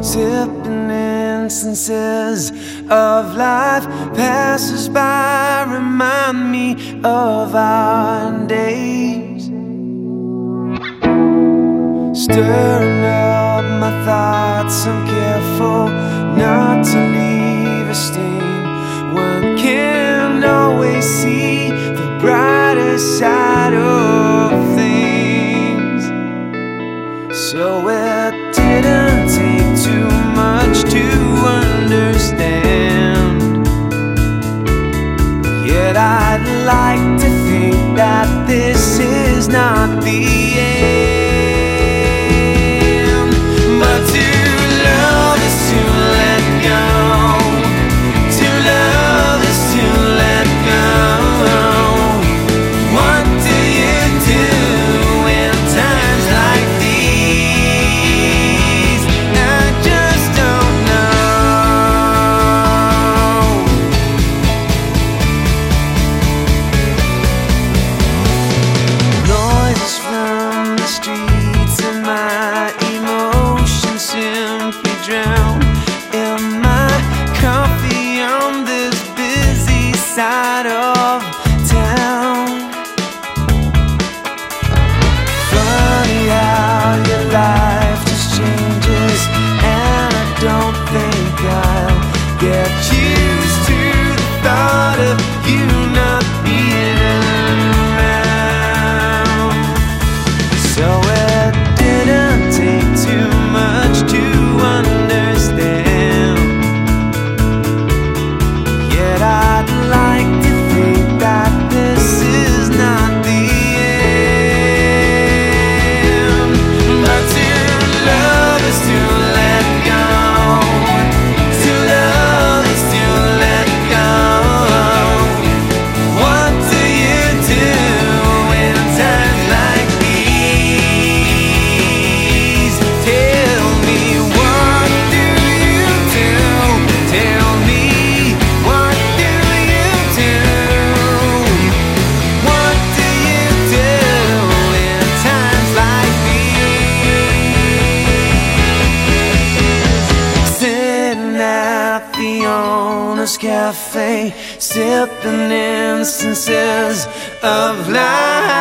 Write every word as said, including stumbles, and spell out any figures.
Sipping instances of life passes by, remind me of our days. Stirring up my thoughts, I'm careful not to leave a stain. One can always see the brighter side of things. So it didn't take too much to understand. Yet I'd like to think that this is not the end. But to love is to let go. To love is to let go. What do you do in times like these? I just don't know. Noises from the streets and my emotions simply drown in my coffee on this busy side of town. Funny how your life just changes, and I don't think I'll get used to the thought of you not being around. So it didn't take too much to understand. Yet I'd like to think that this is not the end. But to love is to let go. To love is to let go. What do you do in times like these? Tell me, what do you do? Tell me, what do you do? What do you do in times like these? Sitting at the owner's cafe, sipping instances of life.